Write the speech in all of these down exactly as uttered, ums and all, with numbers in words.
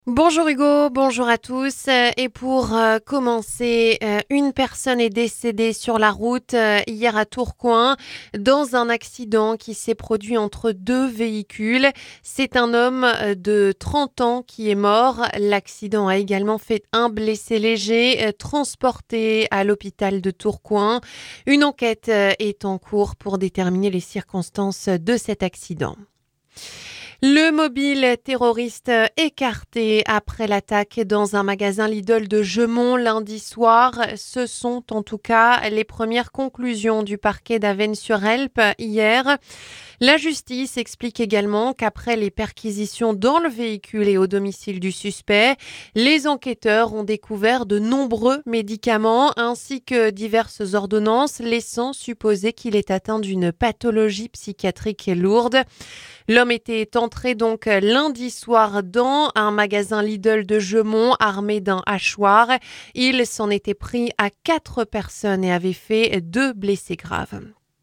Bonjour Hugo, bonjour à tous. Euh, Et pour euh, commencer, euh, une personne est décédée sur la route euh, hier à Tourcoing dans un accident qui s'est produit entre deux véhicules. C'est un homme euh, de trente ans qui est mort. L'accident a également fait un blessé léger euh, transporté à l'hôpital de Tourcoing. Une enquête euh, est en cours pour déterminer les circonstances de cet accident. Le mobile terroriste écarté après l'attaque dans un magasin Lidl de Gemont lundi soir. Ce sont en tout cas les premières conclusions du parquet d'Avesnes-sur-Helpe hier. La justice explique également qu'après les perquisitions dans le véhicule et au domicile du suspect, les enquêteurs ont découvert de nombreux médicaments ainsi que diverses ordonnances laissant supposer qu'il est atteint d'une pathologie psychiatrique lourde. L'homme était entré donc lundi soir dans un magasin Lidl de Gemont armé d'un hachoir. Il s'en était pris à quatre personnes et avait fait deux blessés graves.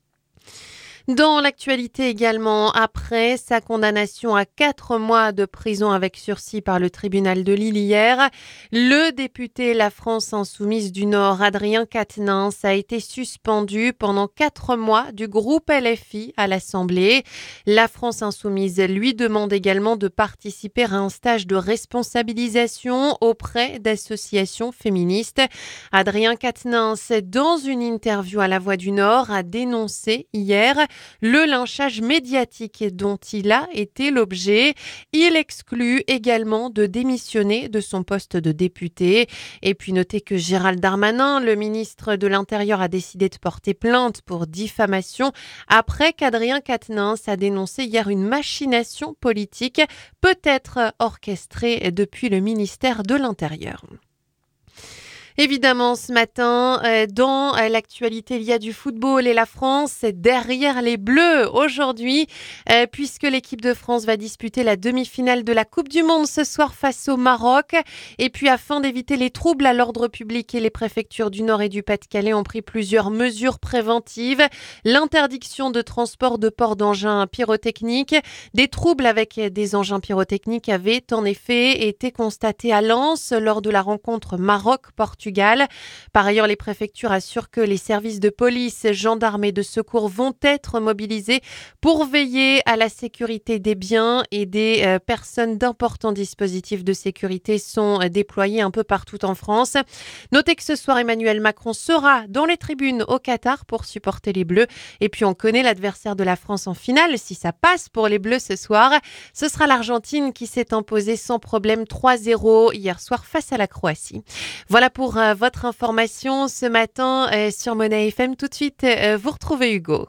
Dans l'actualité également, après sa condamnation à quatre mois de prison avec sursis par le tribunal de Lille hier, le député La France Insoumise du Nord, Adrien Quatennens, a été suspendu pendant quatre mois du groupe L F I à l'Assemblée. La France Insoumise lui demande également de participer à un stage de responsabilisation auprès d'associations féministes. Adrien Quatennens, dans une interview à La Voix du Nord, a dénoncé hier le lynchage médiatique dont il a été l'objet. Il exclut également de démissionner de son poste de député. Et puis notez que Gérald Darmanin, le ministre de l'Intérieur, a décidé de porter plainte pour diffamation après qu'Adrien Quatennens a dénoncé hier une machination politique peut-être orchestrée depuis le ministère de l'Intérieur. Évidemment, ce matin, euh, dans euh, l'actualité, il y a du football et la France est derrière les Bleus aujourd'hui, euh, puisque l'équipe de France va disputer la demi-finale de la Coupe du Monde ce soir face au Maroc. Et puis, afin d'éviter les troubles à l'ordre public, et les préfectures du Nord et du Pas-de-Calais ont pris plusieurs mesures préventives. L'interdiction de transport de port d'engins pyrotechniques. Des troubles avec des engins pyrotechniques avaient en effet été constatés à Lens lors de la rencontre Maroc-Portugal. Par ailleurs, les préfectures assurent que les services de police, gendarmes et de secours vont être mobilisés pour veiller à la sécurité des biens et des euh, personnes. D'importants dispositifs de sécurité sont euh, déployés un peu partout en France. Notez que ce soir, Emmanuel Macron sera dans les tribunes au Qatar pour supporter les Bleus. Et puis, on connaît l'adversaire de la France en finale. Si ça passe pour les Bleus ce soir, ce sera l'Argentine qui s'est imposée sans problème trois zéro hier soir face à la Croatie. Voilà pour Pour euh, votre information ce matin euh, sur Monnaie F M. Tout de suite, euh, vous retrouvez Hugo.